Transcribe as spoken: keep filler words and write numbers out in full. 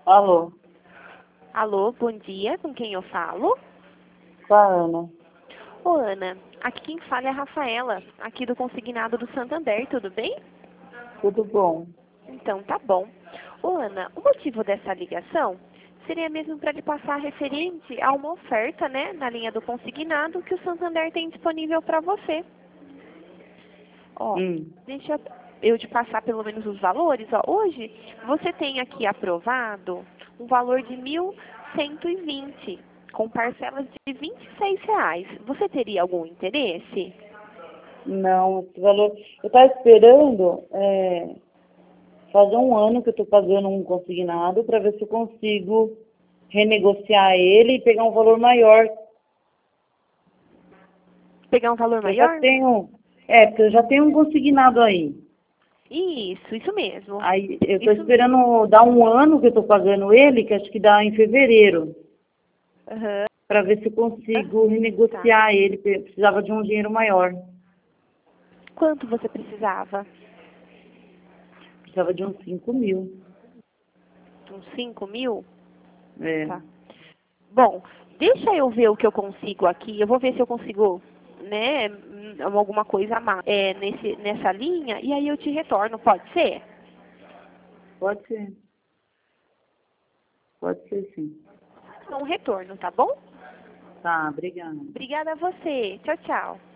Alô, Alô, bom dia, com quem eu falo? com a Ana. Ô, Ana, aqui quem fala é a Rafaela, aqui do Consignado do Santander, tudo bem? Tudo bom? Então, tá bom. Ô, Ana, o motivo dessa ligação seria mesmo para lhe passar referente a uma oferta, né, na linha do Consignado que o Santander tem disponível para você. Ó, Hum. deixa eu te passar pelo menos os valores. Ó, hoje você tem aqui aprovado um valor de mil cento e vinte, com parcelas de vinte e seis reais. Você teria algum interesse? Não, esse valor. Eu estava esperando é, fazer um ano que eu estou pagando um consignado para ver se eu consigo renegociar ele e pegar um valor maior. Pegar um valor Eu já maior? tenho. É, porque eu já tenho um consignado aí. Isso, isso mesmo. Aí eu estou Isso mesmo. esperando dar um ano que eu estou pagando ele, que acho que dá em fevereiro, Aham. para ver se eu consigo Tá. renegociar ele, porque eu precisava de um dinheiro maior. Quanto você precisava? Precisava de uns cinco mil. Uns cinco mil? É. Tá. Bom, deixa eu ver o que eu consigo aqui. Eu vou ver se eu consigo, né, hum, alguma coisa a mais é, nesse, nessa linha, e aí eu te retorno, pode ser? Pode ser. Pode ser sim. Um retorno, tá bom? Tá, obrigada. Obrigada a você. Tchau, tchau.